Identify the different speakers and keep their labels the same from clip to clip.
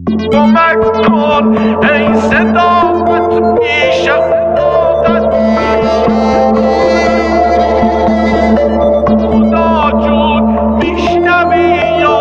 Speaker 1: کمک کن ای صداقت پیش صداقت خدا جون میشنوی یا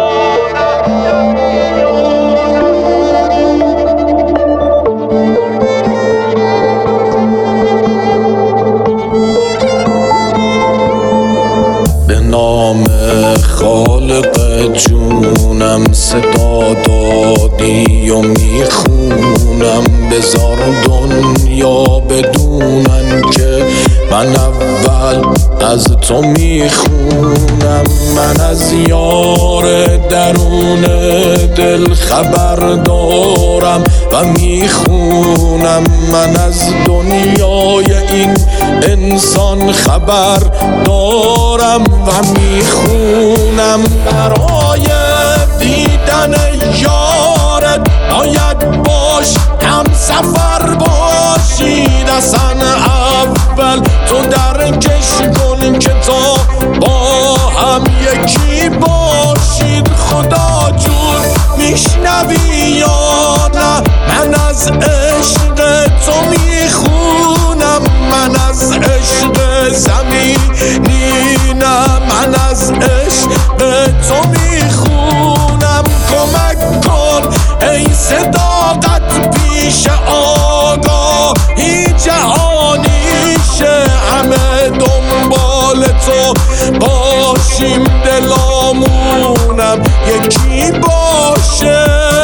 Speaker 1: به نام خالق جونم صدا دادی و میخونم بذار دنیا بدونن که من اول از تو میخونم من از یار درون دل خبر دارم و میخونم من از دنیای این انسان خبر دارم و میخونم برای دیدن یارت باید باش هم سفر باشید اصلا اول تو درکش کن که تا با هم یکی باشید خدا جون میشنوی یا نه من از عشق تو میخونم من از عشق زمینی نه من از عشق تو میخونم کمک کن ای صداقت پیش آگاهی جهانیشه همه دنبال تو باشیم دلامونم یکی باشه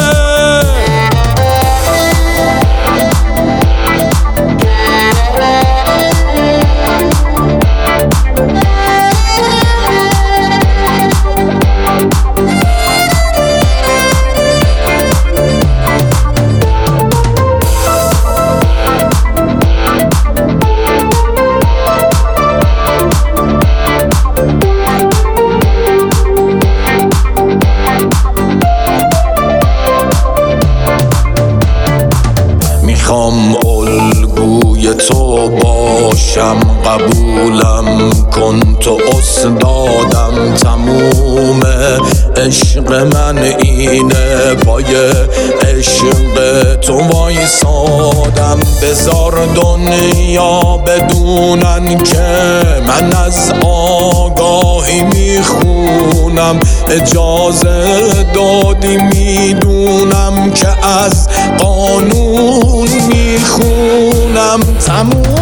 Speaker 1: میخوام الگوی تو باشم قبولم کن تو استادم تموم عشق من اینه پای عشق تو وایسادم بذار دنیا بدونن که من از آگاهی میخونم اجازه دادی میدونم که از قانون میخونم تموم